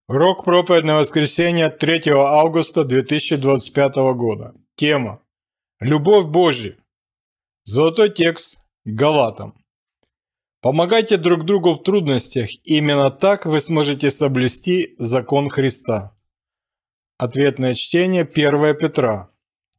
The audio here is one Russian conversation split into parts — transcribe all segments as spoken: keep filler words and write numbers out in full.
Урок проповедь на воскресенье третьего августа две тысячи двадцать пятого года. Тема: Любовь Божья. Золотой текст Галатам. Помогайте друг другу в трудностях, именно так вы сможете соблюсти закон Христа. Ответное чтение первое Петра.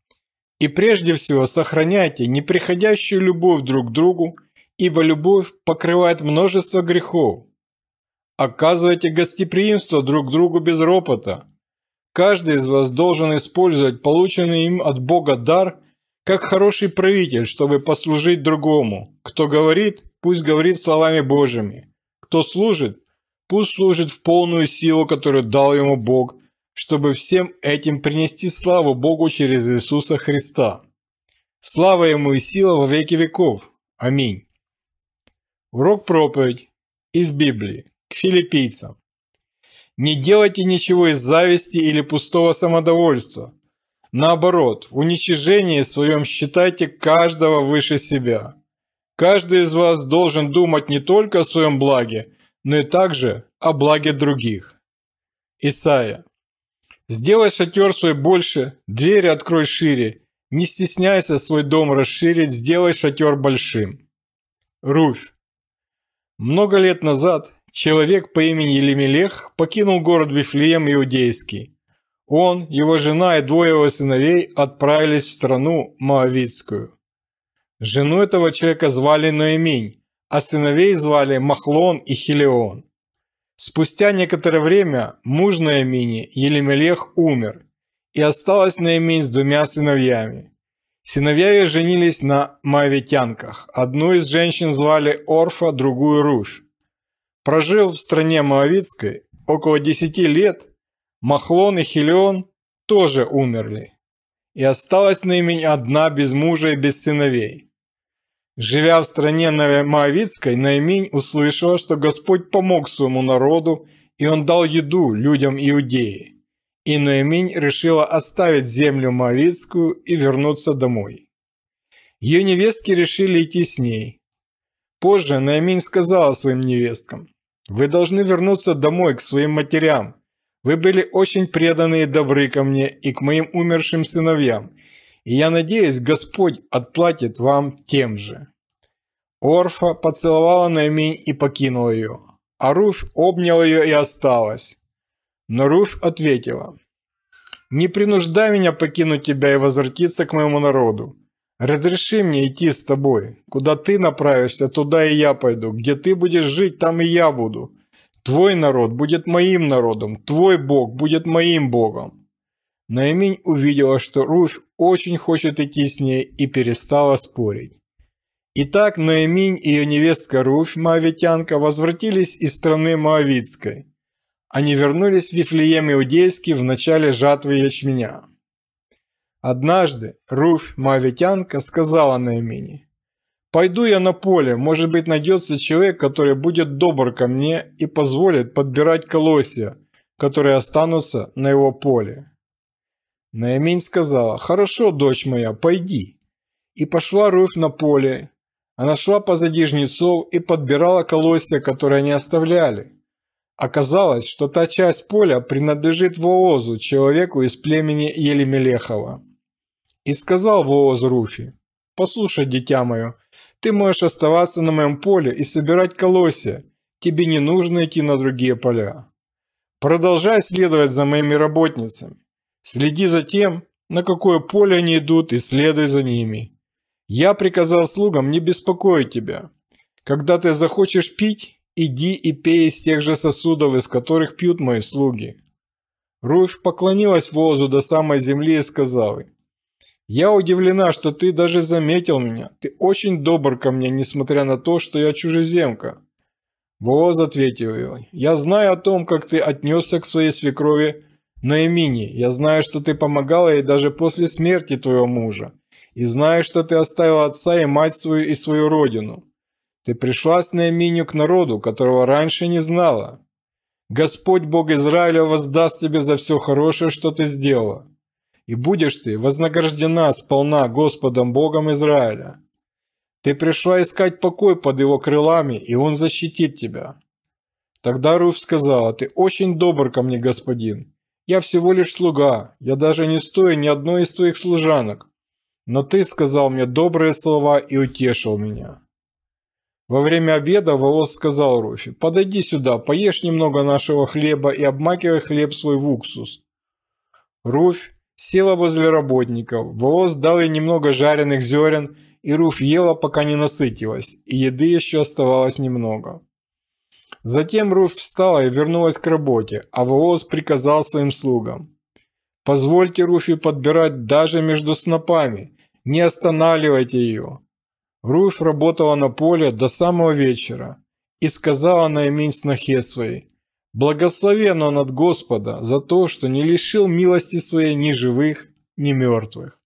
И прежде всего сохраняйте неприходящую любовь друг к другу, ибо любовь покрывает множество грехов. Оказывайте гостеприимство друг другу без ропота. Каждый из вас должен использовать полученный им от Бога дар как хороший правитель, чтобы послужить другому. Кто говорит, пусть говорит словами Божьими. Кто служит, пусть служит в полную силу, которую дал ему Бог, чтобы всем этим принести славу Богу через Иисуса Христа. Слава Ему и сила во веки веков. Аминь. Урок проповедь из Библии. К филиппийцам. Не делайте ничего из зависти или пустого самодовольства. Наоборот, в уничижении своем считайте каждого выше себя. Каждый из вас должен думать не только о своем благе, но и также о благе других. Исайя. Сделай шатер свой больше, двери открой шире, не стесняйся свой дом расширить, сделай шатер большим. Руфь. Много лет назад человек по имени Елемелех покинул город Вифлеем Иудейский. Он, его жена и двое его сыновей отправились в страну Моавитскую. Жену этого человека звали Ноэминь, а сыновей звали Махлон и Хилион. Спустя некоторое время муж Ноэмини, Елемелех, умер, и осталась Ноэминь с двумя сыновьями. Сыновья ее женились на моавитянках. Одну из женщин звали Орфа, другую Руфь. Прожил в стране Моавитской около десяти лет, Махлон и Хилион тоже умерли, и осталась Ноэминь одна без мужа и без сыновей. Живя в стране Моавитской, Ноэминь услышала, что Господь помог своему народу, и Он дал еду людям Иудеи. И Ноэминь решила оставить землю Моавитскую и вернуться домой. Ее невестки решили идти с ней. Позже Ноэминь сказала своим невесткам: «Вы должны вернуться домой к своим матерям. Вы были очень преданы и добры ко мне и к моим умершим сыновьям, и я надеюсь, Господь отплатит вам тем же». Орфа поцеловала Ноэминь и покинула ее, а Руфь обняла ее и осталась. Но Руфь ответила: «Не принуждай меня покинуть тебя и возвратиться к моему народу. Разреши мне идти с тобой. Куда ты направишься, туда и я пойду. Где ты будешь жить, там и я буду. Твой народ будет моим народом, твой Бог будет моим Богом». Ноэминь увидела, что Руфь очень хочет идти с ней, и перестала спорить. Итак, Ноэминь и ее невестка Руфь, моавитянка, возвратились из страны Моавитской. Они вернулись в Вифлеем Иудейский в начале жатвы ячменя. Однажды Руфь, моавитянка, сказала Ноэмини: «Пойду я на поле, может быть, найдется человек, который будет добр ко мне и позволит подбирать колосья, которые останутся на его поле». Ноэминь сказала: «Хорошо, дочь моя, пойди». И пошла Руфь на поле. Она шла позади жнецов и подбирала колосья, которые они оставляли. Оказалось, что та часть поля принадлежит Воозу, человеку из племени Елемелехова. И сказал Вооз Руфи: «Послушай, дитя мое, ты можешь оставаться на моем поле и собирать колосья, тебе не нужно идти на другие поля. Продолжай следовать за моими работницами, следи за тем, на какое поле они идут, и следуй за ними. Я приказал слугам не беспокоить тебя. Когда ты захочешь пить, иди и пей из тех же сосудов, из которых пьют мои слуги». Руфь поклонилась Воозу до самой земли и сказала: «Я удивлена, что ты даже заметил меня. Ты очень добр ко мне, несмотря на то, что я чужеземка». Вооз ответил ей: «Я знаю о том, как ты отнесся к своей свекрови Ноэмини. Я знаю, что ты помогала ей даже после смерти твоего мужа. И знаю, что ты оставила отца и мать свою и свою родину. Ты пришла с Ноэминью к народу, которого раньше не знала. Господь Бог Израиля воздаст тебе за все хорошее, что ты сделала. И будешь ты вознаграждена сполна Господом Богом Израиля. Ты пришла искать покой под его крылами, и он защитит тебя. Тогда Руфь сказала: «Ты очень добр ко мне, господин. Я всего лишь слуга, я даже не стою ни одной из твоих служанок. Но ты сказал мне добрые слова и утешил меня». Во время обеда Вооз сказал Руфи: «Подойди сюда, поешь немного нашего хлеба и обмакивай хлеб свой в уксус». Руфь села возле работников. Вооз дал ей немного жареных зерен, и Руфь ела, пока не насытилась, и еды еще оставалось немного. Затем Руфь встала и вернулась к работе, а Вооз приказал своим слугам: «Позвольте Руфи подбирать даже между снопами, не останавливайте ее». Руфь работала на поле до самого вечера и сказала Нааминь снохе своей: «Благословен он от Господа за то, что не лишил милости своей ни живых, ни мертвых».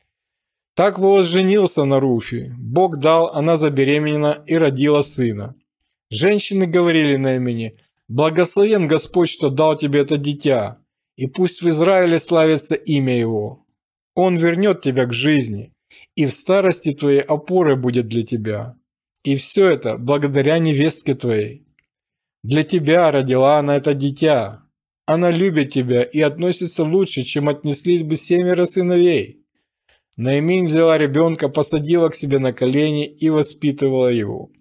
Так Вооз женился на Руфи. Бог дал, она забеременела и родила сына. Женщины говорили Наамине: «Благословен Господь, что дал тебе это дитя, и пусть в Израиле славится имя его. Он вернет тебя к жизни, и в старости твоей опорой будет для тебя. И все это благодаря невестке твоей. Для тебя родила она это дитя. Она любит тебя и относится лучше, чем отнеслись бы семеро сыновей». Нааминь взяла ребенка, посадила к себе на колени и воспитывала его.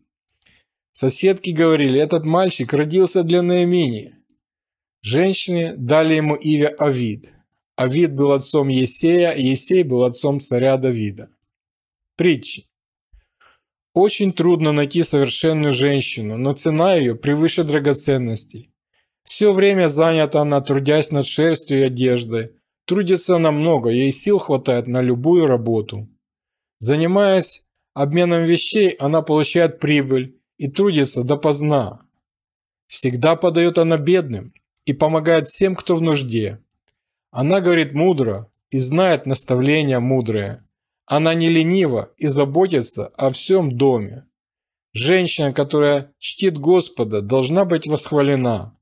Соседки говорили: «Этот мальчик родился для Наамини». Женщины дали ему имя Авид. Авид был отцом Есея, Есей был отцом царя Давида. Притчи. Очень трудно найти совершенную женщину, но цена ее превыше драгоценностей. Все время занята она, трудясь над шерстью и одеждой. Трудится она много, ей сил хватает на любую работу. Занимаясь обменом вещей, она получает прибыль и трудится допоздна. Всегда подает она бедным и помогает всем, кто в нужде. Она говорит мудро и знает наставления мудрые. Она не ленива и заботится о всем доме. Женщина, которая чтит Господа, должна быть восхвалена.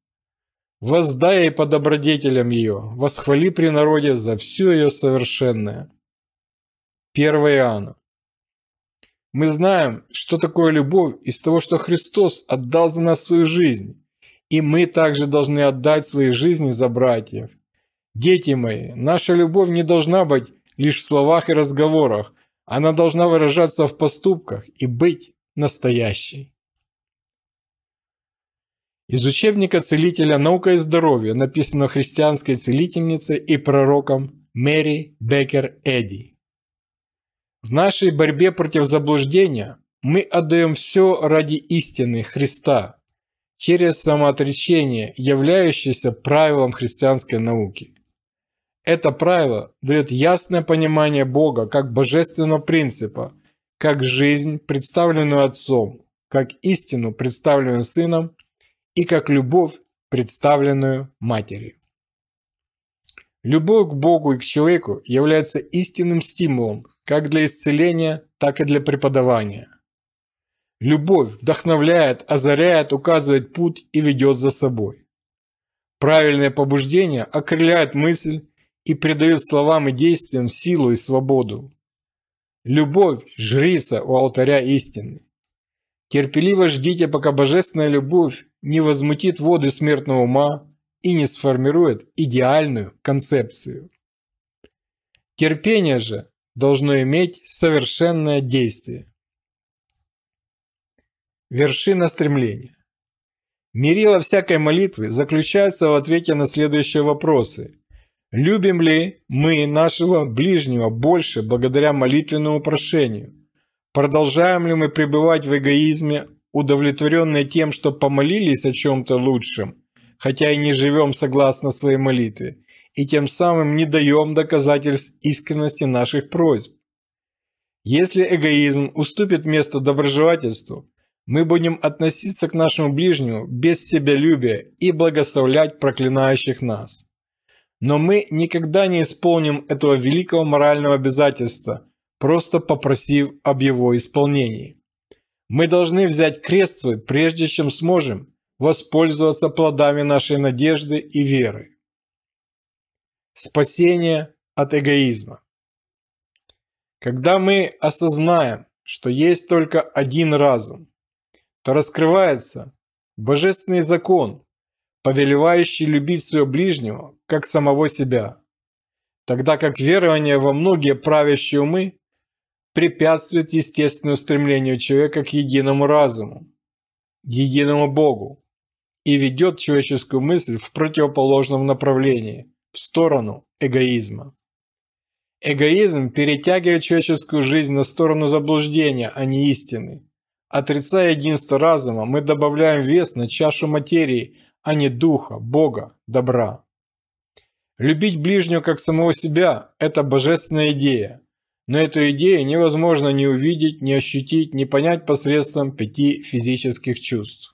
Воздай ей по добродетелям ее, восхвали при народе за все ее совершенное. первое Иоанна. Мы знаем, что такое любовь из того, что Христос отдал за нас свою жизнь, и мы также должны отдать свои жизни за братьев. Дети мои, наша любовь не должна быть лишь в словах и разговорах, она должна выражаться в поступках и быть настоящей. Из учебника целителя «Наука и здоровье», написано христианской целительницей и пророком Мэри Беккер Эдди. В нашей борьбе против заблуждения мы отдаем все ради истины Христа через самоотречение, являющееся правилом христианской науки. Это правило дает ясное понимание Бога как божественного принципа, как жизнь, представленную Отцом, как истину, представленную Сыном, и как любовь, представленную Матерью. Любовь к Богу и к человеку является истинным стимулом как для исцеления, так и для преподавания. Любовь вдохновляет, озаряет, указывает путь и ведет за собой. Правильное побуждение окрыляет мысль и придает словам и действиям силу и свободу. Любовь – жрица у алтаря истины. Терпеливо ждите, пока божественная любовь не возмутит воды смертного ума и не сформирует идеальную концепцию. Терпение же должно иметь совершенное действие. Вершина стремления. Мерило всякой молитвы заключается в ответе на следующие вопросы. Любим ли мы нашего ближнего больше благодаря молитвенному прошению? Продолжаем ли мы пребывать в эгоизме, удовлетворенные тем, что помолились о чем-то лучшем, хотя и не живем согласно своей молитве, и тем самым не даем доказательств искренности наших просьб? Если эгоизм уступит место доброжелательству, мы будем относиться к нашему ближнему без себялюбия и благословлять проклинающих нас. Но мы никогда не исполним этого великого морального обязательства, просто попросив об его исполнении. Мы должны взять крест свой, прежде чем сможем воспользоваться плодами нашей надежды и веры. Спасение от эгоизма. Когда мы осознаем, что есть только один разум, то раскрывается божественный закон, повелевающий любить своего ближнего, как самого себя, тогда как верование во многие правящие умы препятствует естественному стремлению человека к единому разуму, к единому Богу и ведет человеческую мысль в противоположном направлении, в сторону эгоизма. Эгоизм перетягивает человеческую жизнь на сторону заблуждения, а не истины. Отрицая единство разума, мы добавляем вес на чашу материи, а не духа, Бога, добра. Любить ближнего как самого себя – это божественная идея, но эту идею невозможно ни увидеть, ни ощутить, ни понять посредством пяти физических чувств.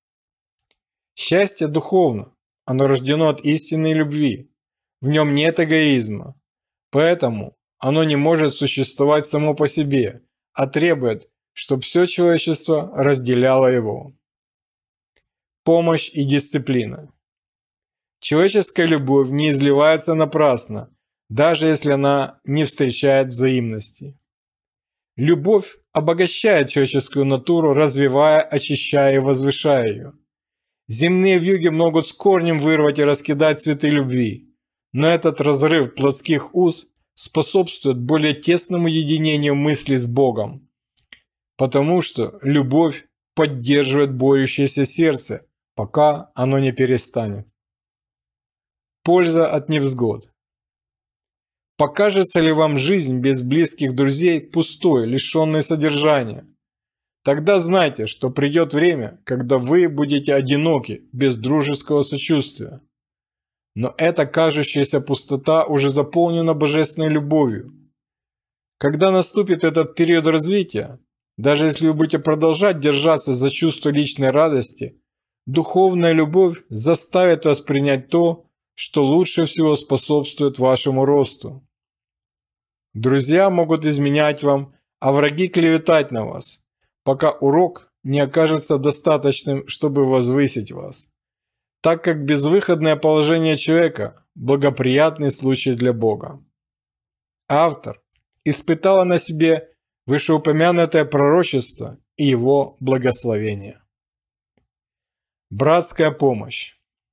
Счастье духовно, оно рождено от истинной любви, в нем нет эгоизма, поэтому оно не может существовать само по себе, а требует, чтобы все человечество разделяло его. Помощь и дисциплина. Человеческая любовь не изливается напрасно, даже если она не встречает взаимности. Любовь обогащает человеческую натуру, развивая, очищая и возвышая ее. Земные вьюги могут с корнем вырвать и раскидать цветы любви, но этот разрыв плотских уз способствует более тесному единению мысли с Богом, потому что любовь поддерживает борющееся сердце, пока оно не перестанет. Польза от невзгод. Покажется ли вам жизнь без близких друзей пустой, лишенной содержания? Тогда знайте, что придет время, когда вы будете одиноки, без дружеского сочувствия. Но эта кажущаяся пустота уже заполнена божественной любовью. Когда наступит этот период развития, даже если вы будете продолжать держаться за чувство личной радости, духовная любовь заставит вас принять то, что лучше всего способствует вашему росту. Друзья могут изменять вам, а враги клеветать на вас, пока урок не окажется достаточным, чтобы возвысить вас, так как безвыходное положение человека – благоприятный случай для Бога. Автор испытала на себе вышеупомянутое пророчество и его благословение. Братская помощь.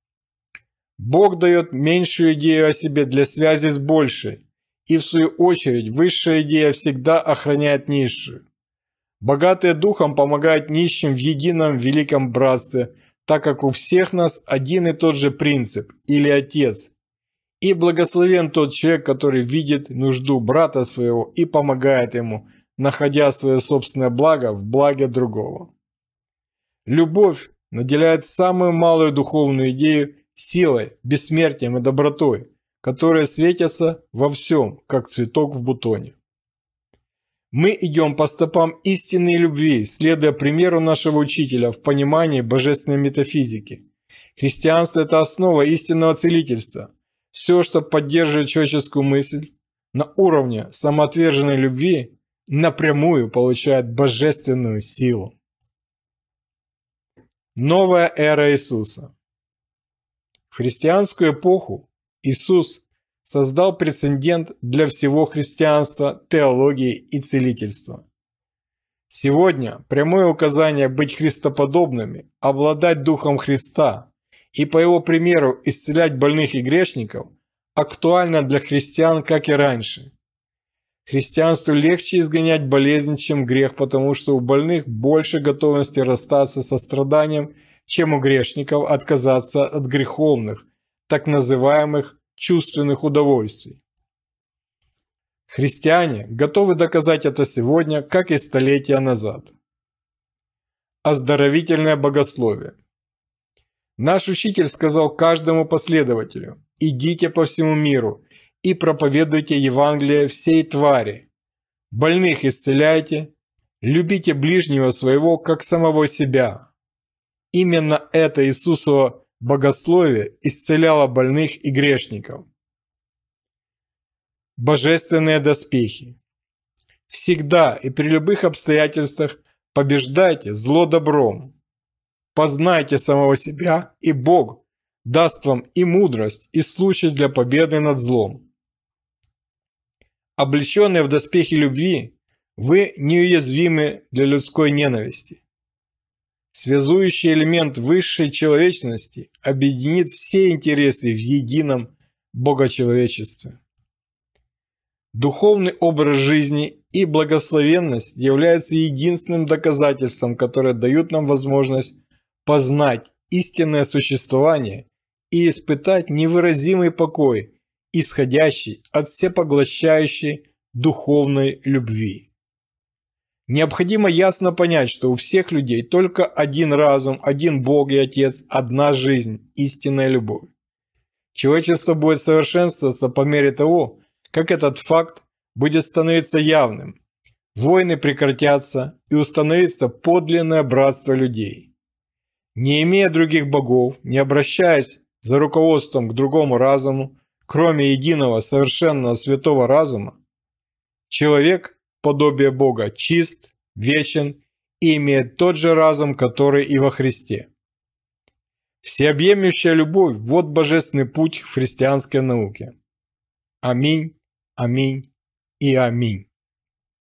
Бог дает меньшую идею о себе для связи с большей, и в свою очередь высшая идея всегда охраняет низшую. Богатые духом помогают нищим в едином великом братстве, так как у всех нас один и тот же принцип или Отец. И благословен тот человек, который видит нужду брата своего и помогает ему, находя свое собственное благо в благе другого. Любовь наделяет самую малую духовную идею силой, бессмертием и добротой, которые светятся во всем, как цветок в бутоне. Мы идем по стопам истинной любви, следуя примеру нашего учителя в понимании божественной метафизики. Христианство – это основа истинного целительства. Все, что поддерживает человеческую мысль на уровне самоотверженной любви, напрямую получает божественную силу. Новая эра Иисуса. В христианскую эпоху Иисус создал прецедент для всего христианства, теологии и целительства. Сегодня прямое указание быть христоподобными, обладать Духом Христа и по Его примеру исцелять больных и грешников актуально для христиан, как и раньше. Христианству легче изгонять болезнь, чем грех, потому что у больных больше готовности расстаться со страданием, чем у грешников отказаться от греховных, так называемых чувственных удовольствий. Христиане готовы доказать это сегодня, как и столетия назад. Оздоровительное богословие. Наш учитель сказал каждому последователю: «Идите по всему миру и проповедуйте Евангелие всей твари. Больных исцеляйте, любите ближнего своего, как самого себя». Именно это Иисусово богословие исцеляло больных и грешников. Божественные доспехи. Всегда и при любых обстоятельствах побеждайте зло добром. Познайте самого себя, и Бог даст вам и мудрость, и случай для победы над злом. Облеченные в доспехи любви, вы неуязвимы для людской ненависти. связующий элемент высшей человечности, объединит все интересы в едином богочеловечестве. Духовный образ жизни и благословенность являются единственным доказательством, которое дают нам возможность познать истинное существование и испытать невыразимый покой, исходящий от всепоглощающей духовной любви. Необходимо ясно понять, что у всех людей только один разум, один Бог и Отец, одна жизнь, истинная любовь. Человечество будет совершенствоваться по мере того, как этот факт будет становиться явным. Войны прекратятся и установится подлинное братство людей. Не имея других богов, не обращаясь за руководством к другому разуму, кроме единого совершенного святого разума, человек, подобие Бога, чист, вечен и имеет тот же разум, который и во Христе. Всеобъемлющая любовь – вот божественный путь в христианской науке. Аминь, аминь и аминь.